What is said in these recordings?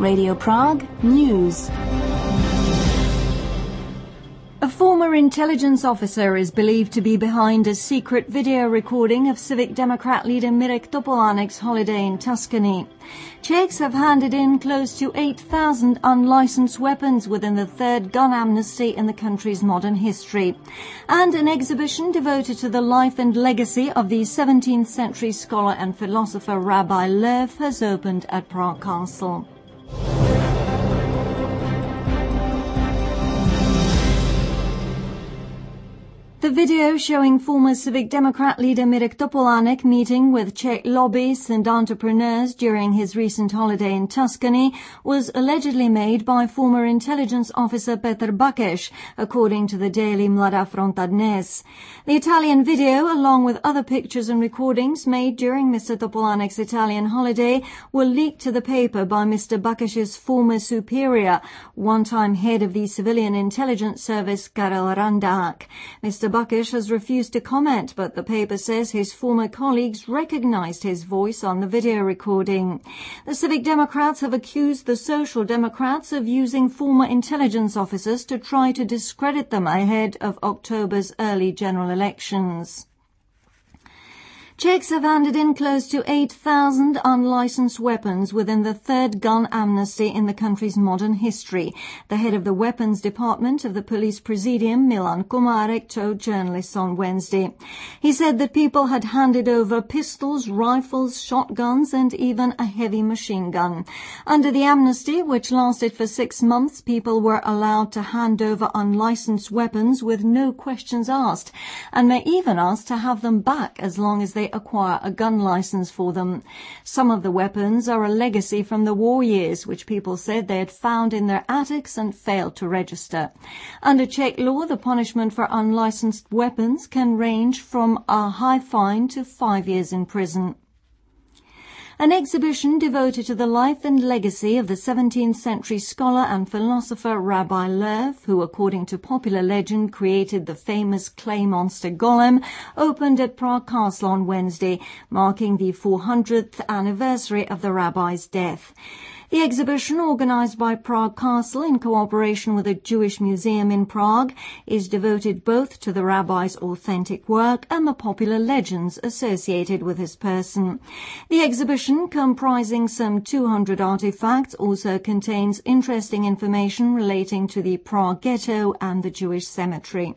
Radio Prague News. A former intelligence officer is believed to be behind a secret video recording of Civic Democrat leader Mirek Topolánek's holiday in Tuscany. Czechs have handed in close to 8,000 unlicensed weapons within the third gun amnesty in the country's modern history. And an exhibition devoted to the life and legacy of the 17th century scholar and philosopher Rabbi Lev has opened at Prague Castle. The video showing former Civic Democrat leader Mirek Topolánek meeting with Czech lobbyists and entrepreneurs during his recent holiday in Tuscany was allegedly made by former intelligence officer Petr Bakeš, according to the daily Mladá Fronta Dnes. The Italian video, along with other pictures and recordings made during Mr. Topolánek's Italian holiday, were leaked to the paper by Mr. Bakeš's former superior, one-time head of the civilian intelligence service Karel Randák. Mr. Bakeš has refused to comment, but the paper says his former colleagues recognized his voice on the video recording. The Civic Democrats have accused the Social Democrats of using former intelligence officers to try to discredit them ahead of October's early general elections. Czechs have handed in close to 8,000 unlicensed weapons within the third gun amnesty in the country's modern history. The head of the weapons department of the police presidium, Milan Komárek, told journalists on Wednesday. He said that people had handed over pistols, rifles, shotguns and even a heavy machine gun. Under the amnesty, which lasted for 6 months, people were allowed to hand over unlicensed weapons with no questions asked, and may even ask to have them back as long as they acquire a gun license for them. Some of the weapons are a legacy from the war years, which people said they had found in their attics and failed to register. Under Czech law, the punishment for unlicensed weapons can range from a high fine to 5 years in prison. An exhibition devoted to the life and legacy of the 17th century scholar and philosopher Rabbi Lev, who, according to popular legend, created the famous clay monster Golem, opened at Prague Castle on Wednesday, marking the 400th anniversary of the rabbi's death. The exhibition, organized by Prague Castle in cooperation with a Jewish museum in Prague, is devoted both to the rabbi's authentic work and the popular legends associated with his person. The exhibition, comprising some 200 artifacts, also contains interesting information relating to the Prague ghetto and the Jewish cemetery.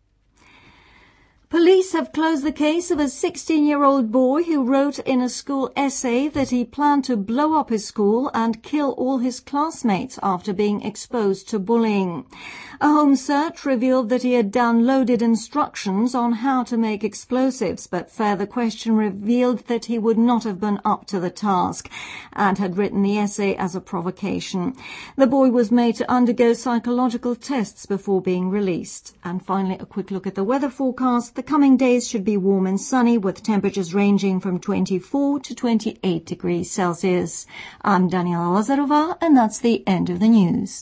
Police have closed the case of a 16-year-old boy who wrote in a school essay that he planned to blow up his school and kill all his classmates after being exposed to bullying. A home search revealed that he had downloaded instructions on how to make explosives, but further question revealed that he would not have been up to the task and had written the essay as a provocation. The boy was made to undergo psychological tests before being released. And finally, a quick look at the weather forecast. The coming days should be warm and sunny, with temperatures ranging from 24 to 28 degrees Celsius. I'm Daniela Lazarová, and that's the end of the news.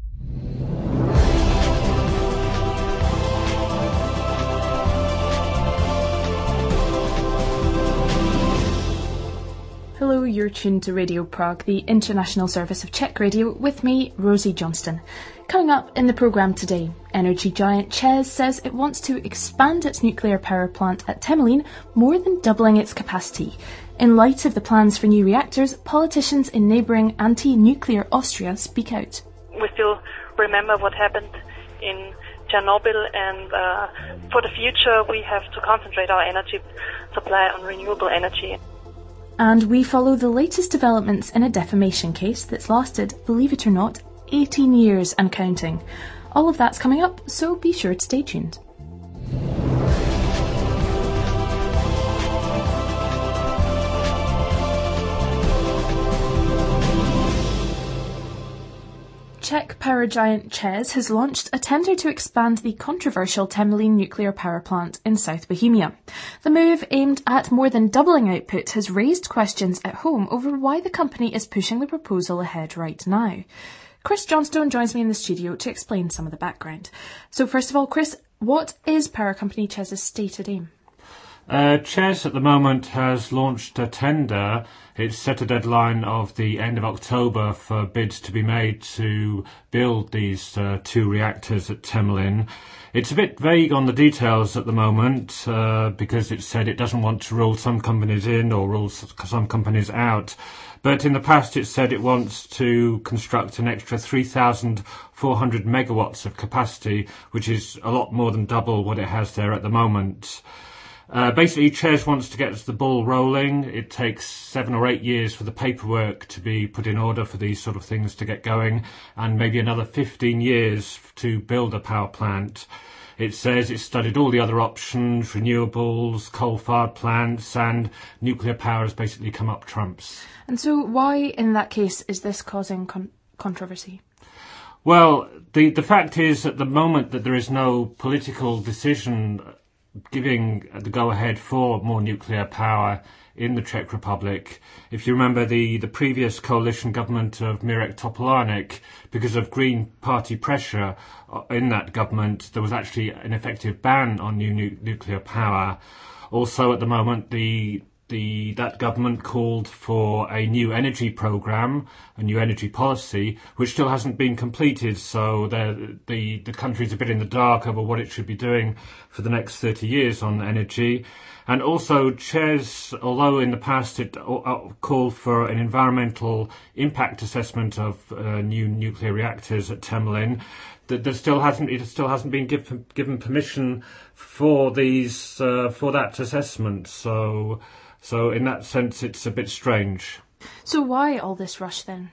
Hello, you're tuned to Radio Prague, the international service of Czech radio, with me, Rosie Johnston. Coming up in the programme today, energy giant ČEZ says it wants to expand its nuclear power plant at Temelín, more than doubling its capacity. In light of the plans for new reactors, politicians in neighbouring anti-nuclear Austria speak out. We still remember what happened in Chernobyl, and for the future we have to concentrate our energy supply on renewable energy. And we follow the latest developments in a defamation case that's lasted, believe it or not, 18 years and counting. All of that's coming up, so be sure to stay tuned. Czech power giant ČEZ has launched a tender to expand the controversial Temelín nuclear power plant in South Bohemia. The move, aimed at more than doubling output, has raised questions at home over why the company is pushing the proposal ahead right now. Chris Johnstone joins me in the studio to explain some of the background. So first of all, Chris, what is power company ČEZ's stated aim? CEZ at the moment has launched a tender. It's set a deadline of the end of October for bids to be made to build these 2 reactors at Temelin. It's a bit vague on the details at the moment because it said it doesn't want to rule some companies in or rule some companies out. But in the past it said it wants to construct an extra 3,400 megawatts of capacity, which is a lot more than double what it has there at the moment. Basically, CEZ wants to get the ball rolling. It takes 7 or 8 years for the paperwork to be put in order for these sort of things to get going, and maybe another 15 years to build a power plant. It says it's studied all the other options, renewables, coal-fired plants, and nuclear power has basically come up trumps. And so why, in that case, is this causing controversy? Well, the fact is at the moment that there is no political decision giving the go-ahead for more nuclear power in the Czech Republic. If you remember the previous coalition government of Mirek Topolánek, because of Green Party pressure in that government, there was actually an effective ban on new nuclear power. Also at the moment, that government called for a new energy programme, a new energy policy, which still hasn't been completed, so the country's a bit in the dark over what it should be doing for the next 30 years on energy. And also CEZ, although in the past it called for an environmental impact assessment of new nuclear reactors at Temelin, it still hasn't been given permission for that assessment. So in that sense, it's a bit strange. So why all this rush then?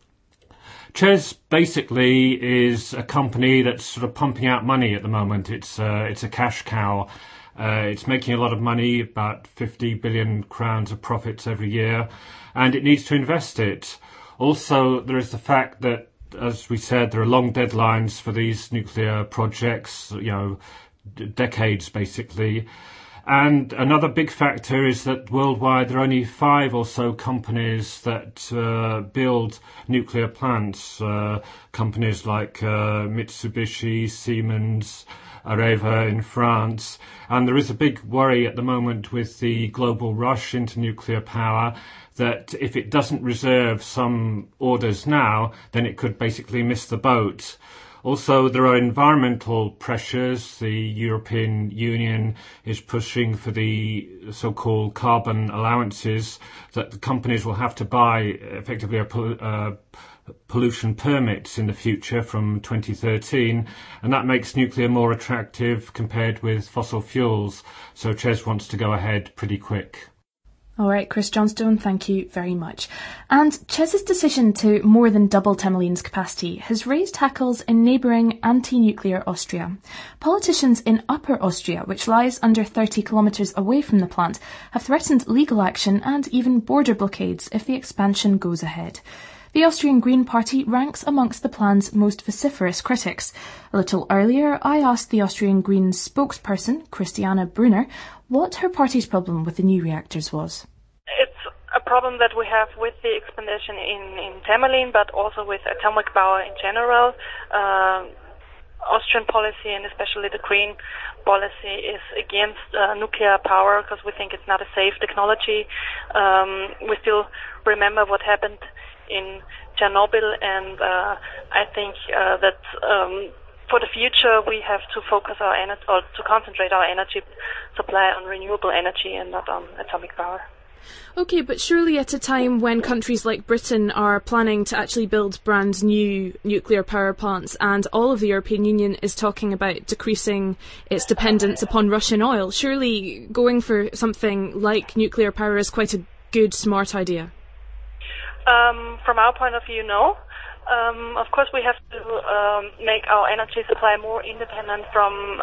CEZ basically is a company that's sort of pumping out money at the moment. It's a cash cow. It's making a lot of money, about 50 billion crowns of profits every year, and it needs to invest it. Also, there is the fact that, as we said, there are long deadlines for these nuclear projects, decades basically. And another big factor is that worldwide there are only 5 or so companies that build nuclear plants. Companies like Mitsubishi, Siemens, Areva in France. And there is a big worry at the moment with the global rush into nuclear power that if it doesn't reserve some orders now, then it could basically miss the boat. Also, there are environmental pressures. The European Union is pushing for the so-called carbon allowances that the companies will have to buy, effectively pollution permits in the future from 2013, and that makes nuclear more attractive compared with fossil fuels. So CEZ wants to go ahead pretty quick. All right, Chris Johnstone, thank you very much. And CEZ's decision to more than double Temelin's capacity has raised hackles in neighbouring anti-nuclear Austria. Politicians in Upper Austria, which lies under 30 kilometres away from the plant, have threatened legal action and even border blockades if the expansion goes ahead. The Austrian Green Party ranks amongst the plan's most vociferous critics. A little earlier, I asked the Austrian Greens spokesperson, Christiane Brunner, what her party's problem with the new reactors was. It's a problem that we have with the expansion in Temelin, but also with atomic power in general. Austrian policy, and especially the Green policy, is against nuclear power because we think it's not a safe technology. We still remember what happened in Chernobyl, and I think that for the future we have to focus our energy, or to concentrate our energy supply on renewable energy and not on atomic power. Okay, but surely at a time when countries like Britain are planning to actually build brand new nuclear power plants and all of the European Union is talking about decreasing its dependence upon Russian oil, surely going for something like nuclear power is quite a good, smart idea. From our point of view, no. Of course, we have to make our energy supply more independent from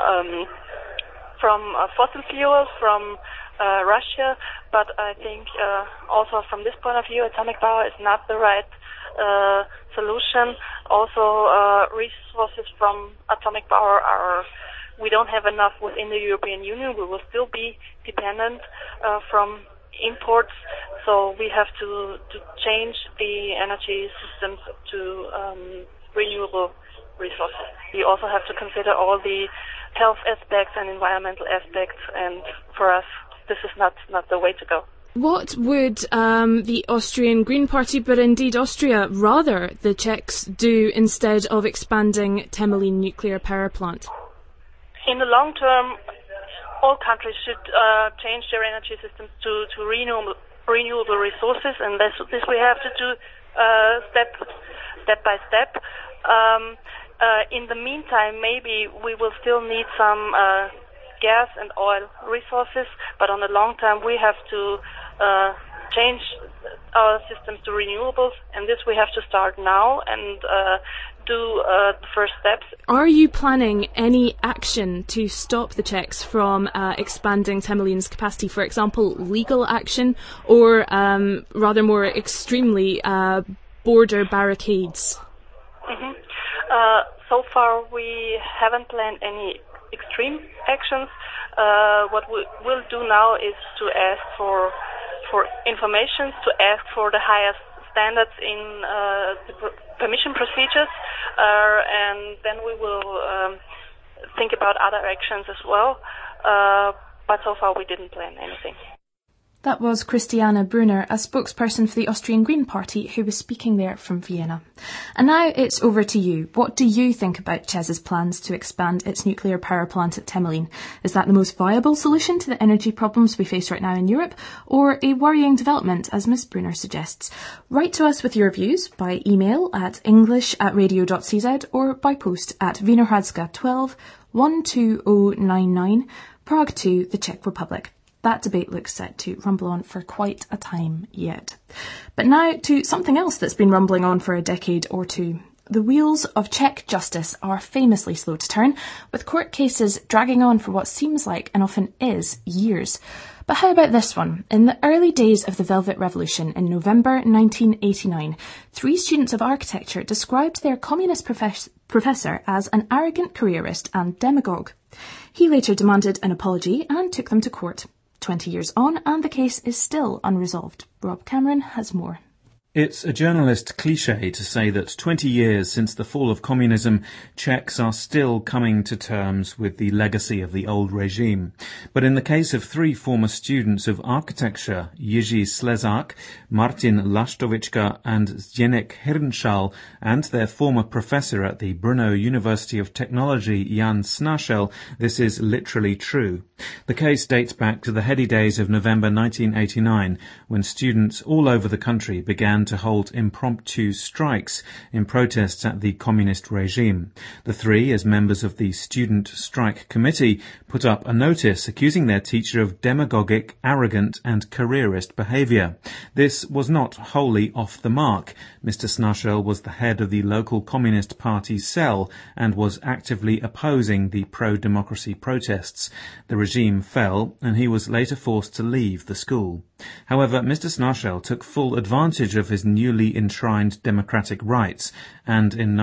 fossil fuels, from Russia. But I think also from this point of view, atomic power is not the right solution. Also, resources from atomic power we don't have enough within the European Union. We will still be dependent from imports, so we have to change the energy systems to renewable resources. We also have to consider all the health aspects and environmental aspects, and for us this is not the way to go. What would the Austrian Green Party, but indeed Austria, rather the Czechs do instead of expanding Temelín nuclear power plant? In the long term, all countries should change their energy systems to renewable resources, and this we have to do step by step. In the meantime, maybe we will still need some gas and oil resources, but on the long term we have to change our systems to renewables, and this we have to start now and do the first steps. Are you planning any action to stop the Czechs from expanding Temelín's capacity, for example, legal action, or rather more extremely border barricades? Mm-hmm. So far we haven't planned any extreme actions. What we will do now is to ask for information, to ask for the highest standards in the permission procedures, and then we will think about other actions as well. But so far we didn't plan anything. That was Christiane Brunner, a spokesperson for the Austrian Green Party, who was speaking there from Vienna. And now it's over to you. What do you think about ČEZ's plans to expand its nuclear power plant at Temelín? Is that the most viable solution to the energy problems we face right now in Europe, or a worrying development, as Ms Brunner suggests? Write to us with your views by email at english@radio.cz or by post at Wienerhradska 12 12099, Prague 2, the Czech Republic. That debate looks set to rumble on for quite a time yet. But now to something else that's been rumbling on for a decade or two. The wheels of Czech justice are famously slow to turn, with court cases dragging on for what seems like, and often is, years. But how about this one? In the early days of the Velvet Revolution in November 1989, 3 students of architecture described their communist professor as an arrogant careerist and demagogue. He later demanded an apology and took them to court. 20 years on, and the case is still unresolved. Rob Cameron has more. It's a journalist cliché to say that 20 years since the fall of communism, Czechs are still coming to terms with the legacy of the old regime. But in the case of 3 former students of architecture, Jiří Slezák, Martin Laštovička and Zdeněk Hrnčal, and their former professor at the Brno University of Technology, Jan Snašel, this is literally true. The case dates back to the heady days of November 1989, when students all over the country began to hold impromptu strikes in protests at the communist regime. The 3, as members of the Student Strike Committee, put up a notice accusing their teacher of demagogic, arrogant and careerist behaviour. This was not wholly off the mark. Mr. Snašel was the head of the local Communist Party cell and was actively opposing the pro-democracy protests. The regime fell, and he was later forced to leave the school. However, Mr. Snašel took full advantage of his newly enshrined democratic rights, and in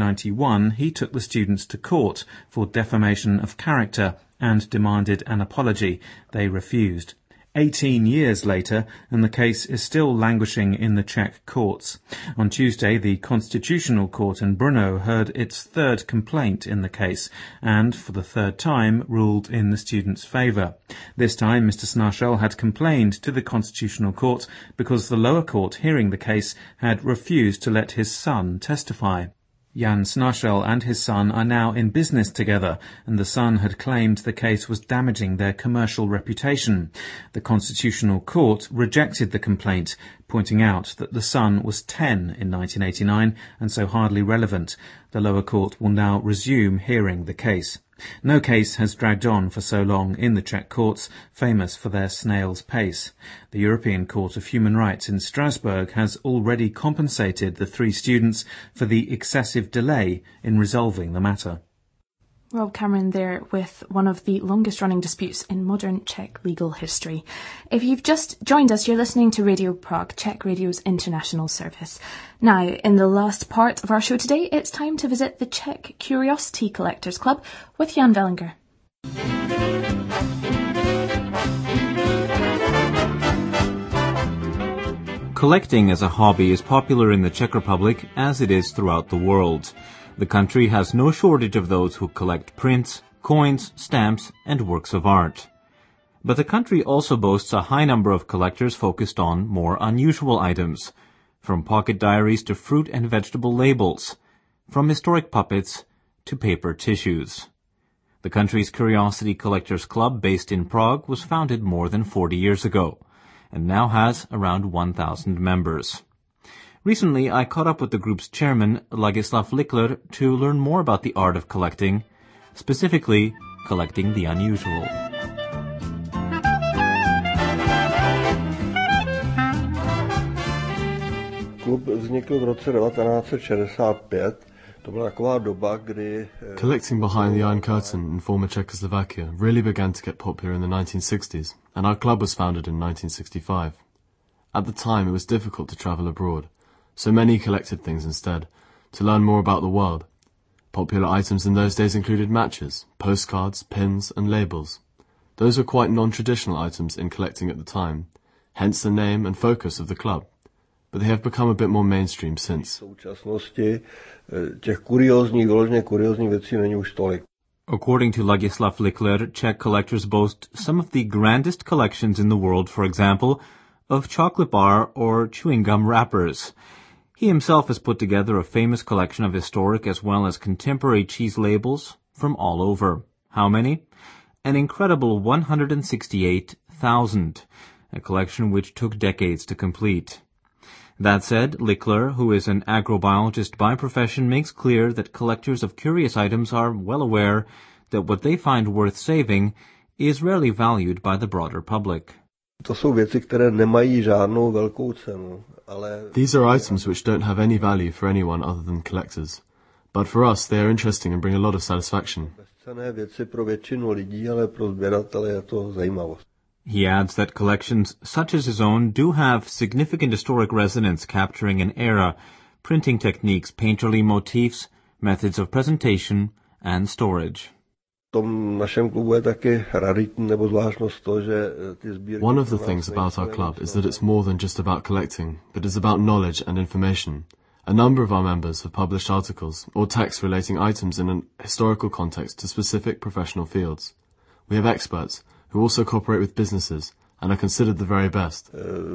1991 he took the students to court for defamation of character and demanded an apology. They refused. 18 years later, and the case is still languishing in the Czech courts. On Tuesday, the Constitutional Court in Brno heard its 3rd complaint in the case, and, for the 3rd time, ruled in the students' favour. This time, Mr. Snašel had complained to the Constitutional Court because the lower court hearing the case had refused to let his son testify. Jan Snašel and his son are now in business together, and the son had claimed the case was damaging their commercial reputation. The Constitutional Court rejected the complaint, pointing out that the son was 10 in 1989 and so hardly relevant. The lower court will now resume hearing the case. No case has dragged on for so long in the Czech courts, famous for their snail's pace. The European Court of Human Rights in Strasbourg has already compensated the 3 students for the excessive delay in resolving the matter. Rob Cameron there with one of the longest-running disputes in modern Czech legal history. If you've just joined us, you're listening to Radio Prague, Czech Radio's international service. Now, in the last part of our show today, it's time to visit the Czech Curiosity Collectors Club with Jan Vellinger. Collecting as a hobby is popular in the Czech Republic as it is throughout the world. The country has no shortage of those who collect prints, coins, stamps, and works of art. But the country also boasts a high number of collectors focused on more unusual items, from pocket diaries to fruit and vegetable labels, from historic puppets to paper tissues. The country's Curiosity Collectors Club, based in Prague, was founded more than 40 years ago, and now has around 1,000 members. Recently, I caught up with the group's chairman, Ladislav Likler, to learn more about the art of collecting, specifically collecting the unusual. Klub vznikl v roce 1965. To byla taková doba, kdy Collecting behind the Iron Curtain in former Czechoslovakia really began to get popular in the 1960s, and our club was founded in 1965. At the time, it was difficult to travel abroad, so many collected things instead, to learn more about the world. Popular items in those days included matches, postcards, pins, and labels. Those were quite non-traditional items in collecting at the time, hence the name and focus of the club. But they have become a bit more mainstream since. According to Ladislav Likler, Czech collectors boast some of the grandest collections in the world, for example, of chocolate bar or chewing gum wrappers. He himself has put together a famous collection of historic as well as contemporary cheese labels from all over. How many? An incredible 168,000, a collection which took decades to complete. That said, Likler, who is an agrobiologist by profession, makes clear that collectors of curious items are well aware that what they find worth saving is rarely valued by the broader public. These are items which don't have any value for anyone other than collectors. But for us, they are interesting and bring a lot of satisfaction. He adds that collections such as his own do have significant historic resonance, capturing an era, printing techniques, painterly motifs, methods of presentation, and storage. One of the things about our club is that it's more than just about collecting, but it's about knowledge and information. A number of our members have published articles or texts relating items in an historical context to specific professional fields. We have experts who also cooperate with businesses and are considered the very best.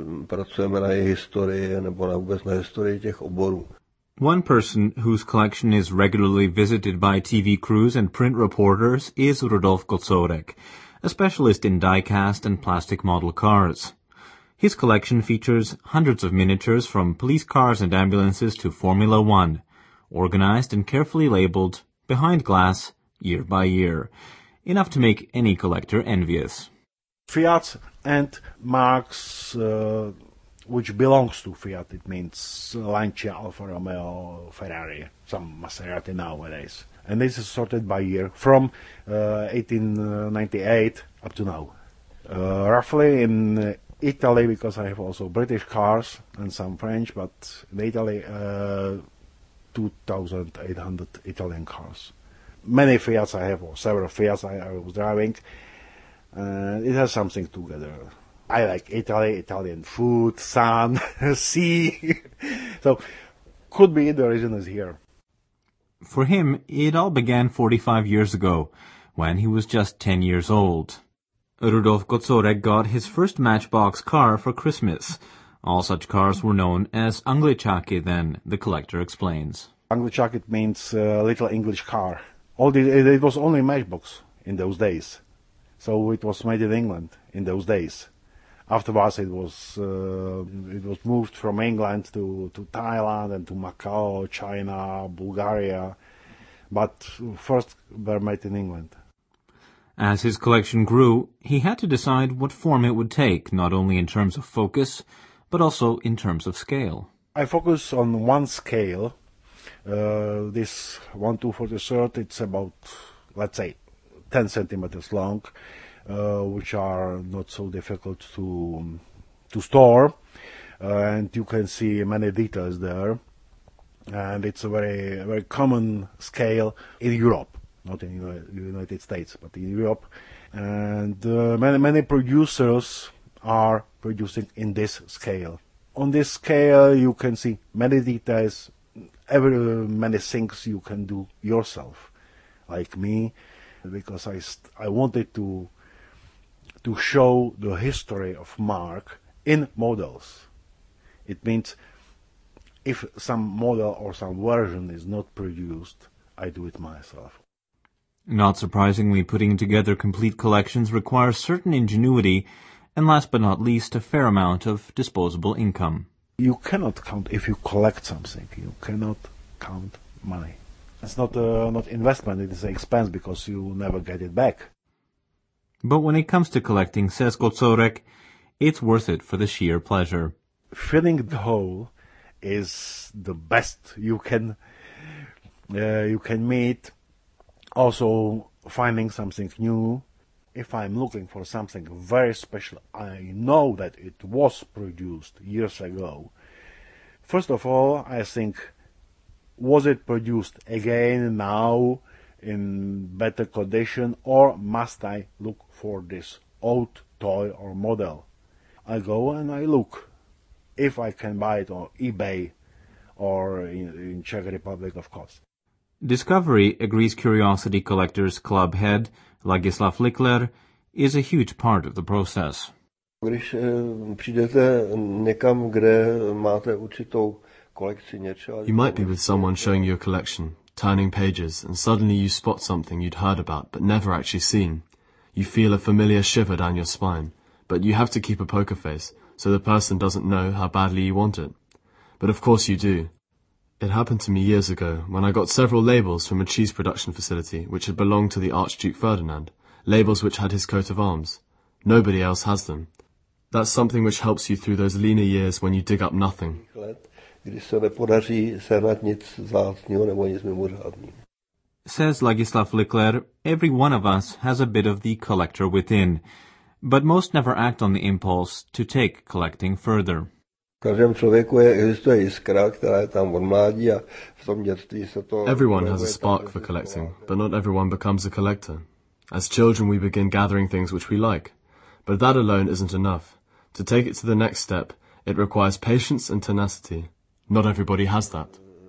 One person whose collection is regularly visited by TV crews and print reporters is Rudolf Kocourek, a specialist in die-cast and plastic model cars. His collection features hundreds of miniatures from police cars and ambulances to Formula One, organized and carefully labeled, behind glass, year by year, enough to make any collector envious. Fiat and marks which belongs to Fiat. It means Lancia, Alfa Romeo, Ferrari, some Maserati nowadays. And this is sorted by year from 1898 up to now. Roughly in Italy, because I have also British cars and some French, but in Italy 2,800 Italian cars. Many Fiats I have, or several Fiats I was driving, and it has something together. I like Italy, Italian food, sun, sea. So, could be the reason is here. For him, it all began 45 years ago, when he was just 10 years old. Rudolf Kocourek got his first Matchbox car for Christmas. All such cars were known as Angličáky then, the collector explains. Angličák, it means little English car. It was only Matchbox in those days. So it was made in England in those days. Afterwards it was moved from England to Thailand and to Macau, China, Bulgaria, but first were made in England. As his collection grew, he had to decide what form it would take, not only in terms of focus, but also in terms of scale. I focus on one scale. This 1/243, it's about, let's say, 10 centimeters long, which are not so difficult to store, and you can see many details there. And it's a very, very common scale in Europe, not in the United States, but in Europe. And many producers are producing in this scale. On this scale, you can see many details, many things you can do yourself, like me, because I wanted to to show the history of mark in models. It means if some model or some version is not produced, I do it myself. Not surprisingly, putting together complete collections requires certain ingenuity and, last but not least, a fair amount of disposable income. You cannot count if you collect something. You cannot count money. It's not investment, it is an expense because you never get it back. But when it comes to collecting, says Kocourek, it's worth it for the sheer pleasure. Filling the hole is the best you can meet. Also, finding something new. If I'm looking for something very special, I know that it was produced years ago. First of all, I think, was it produced again now in better condition, or must I look for this old toy or model? I go and I look if I can buy it on eBay or in Czech Republic, of course. Discovery, agrees Curiosity Collectors Club head Ladislav Likler, is a huge part of the process. Když přijdete někam, kde máte určitou kolekci něčeho. You might be with someone showing you a collection, turning pages, and suddenly you spot something you'd heard about but never actually seen. You feel a familiar shiver down your spine, but you have to keep a poker face so the person doesn't know how badly you want it. But of course you do. It happened to me years ago when I got several labels from a cheese production facility which had belonged to the Archduke Ferdinand, labels which had his coat of arms. Nobody else has them. That's something which helps you through those leaner years when you dig up nothing. Says Ladislav Likler, every one of us has a bit of the collector within, but most never act on the impulse to take collecting further. Everyone has a spark for collecting, but not everyone becomes a collector. As children we begin gathering things which we like, but that alone isn't enough. To take it to the next step, it requires patience and tenacity. Not everybody has that.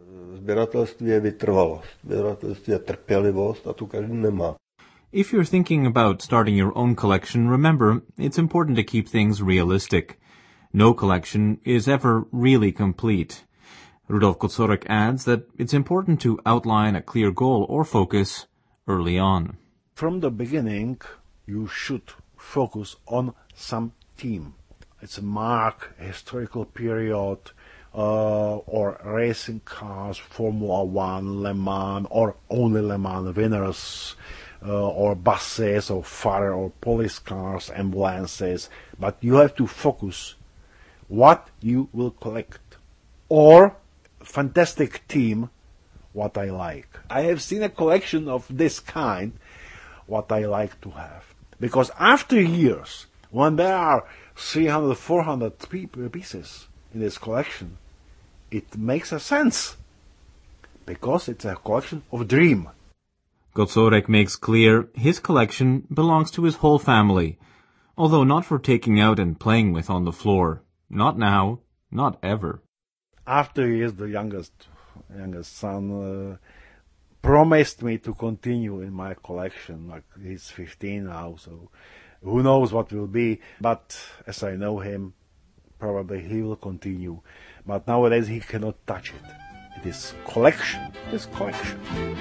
If you're thinking about starting your own collection, remember, it's important to keep things realistic. No collection is ever really complete. Rudolf Kocourek adds that it's important to outline a clear goal or focus early on. From the beginning, you should focus on some theme. It's a mark, historical period, or racing cars, Formula 1, Le Mans, or only Le Mans winners, or buses, or fire or police cars, ambulances. But you have to focus what you will collect. Or fantastic theme, what I like. I have seen a collection of this kind, what I like to have. Because after years, when there are 300, 400 pieces in this collection, it makes a sense. Because it's a collection of dream. Kocourek makes clear his collection belongs to his whole family, although not for taking out and playing with on the floor. Not now, not ever. After years, the youngest son promised me to continue in my collection. Like, he's 15 now, so who knows what will be. But as I know him, probably he will continue. But nowadays he cannot touch it. It is collection. It is collection.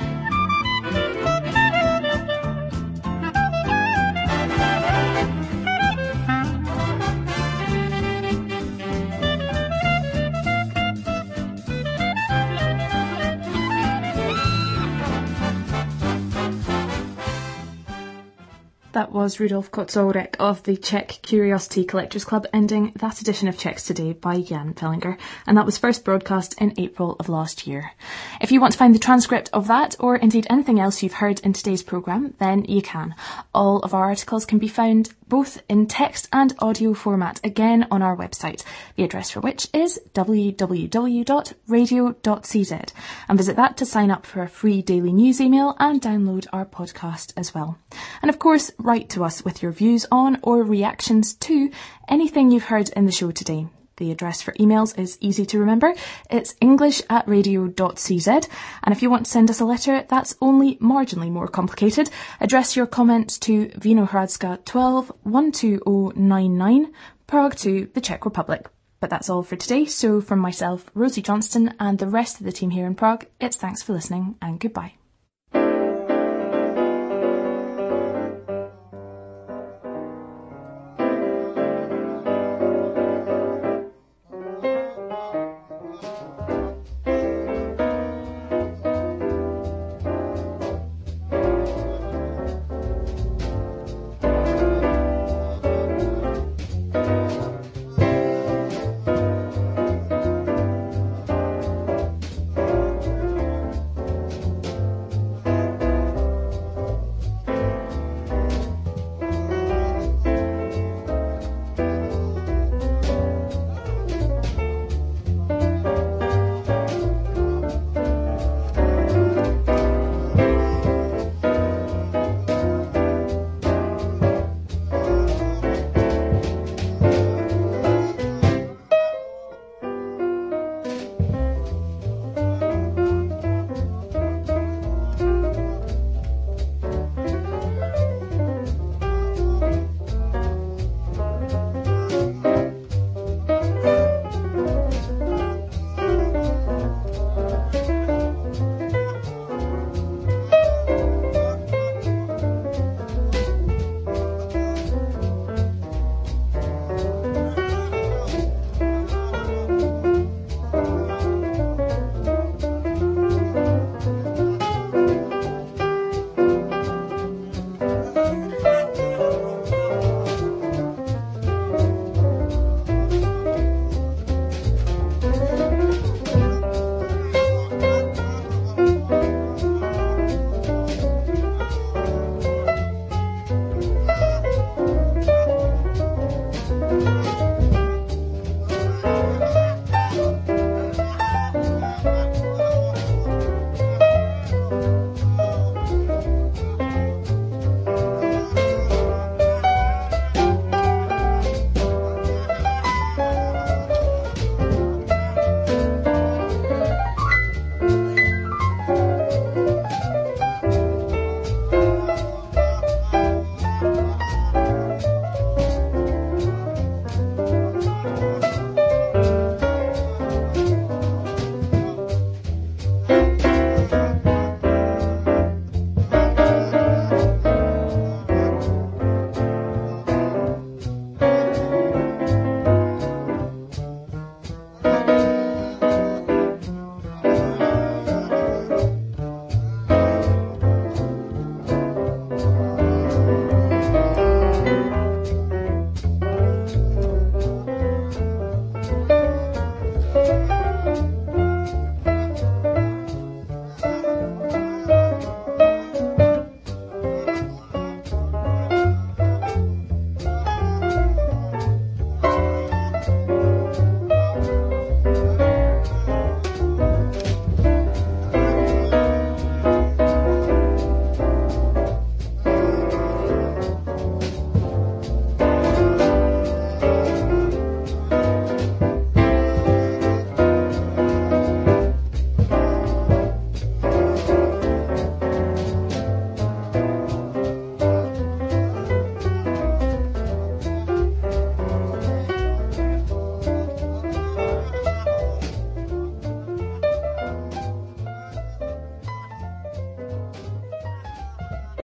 That was Rudolf Kocourek of the Czech Curiosity Collectors Club, ending that edition of Czechs Today by Jan Pellinger, and that was first broadcast in April of last year. If you want to find the transcript of that, or indeed anything else you've heard in today's programme, then you can. All of our articles can be found both in text and audio format, again on our website, the address for which is www.radio.cz, and visit that to sign up for a free daily news email and download our podcast as well. And of course, write to us with your views on or reactions to anything you've heard in the show today. The address for emails is easy to remember. It's english@radio.cz. And if you want to send us a letter, that's only marginally more complicated. Address your comments to Vinohradska 12 12099, Prague to the Czech Republic. But that's all for today. So from myself, Rosie Johnston, and the rest of the team here in Prague, it's thanks for listening and goodbye.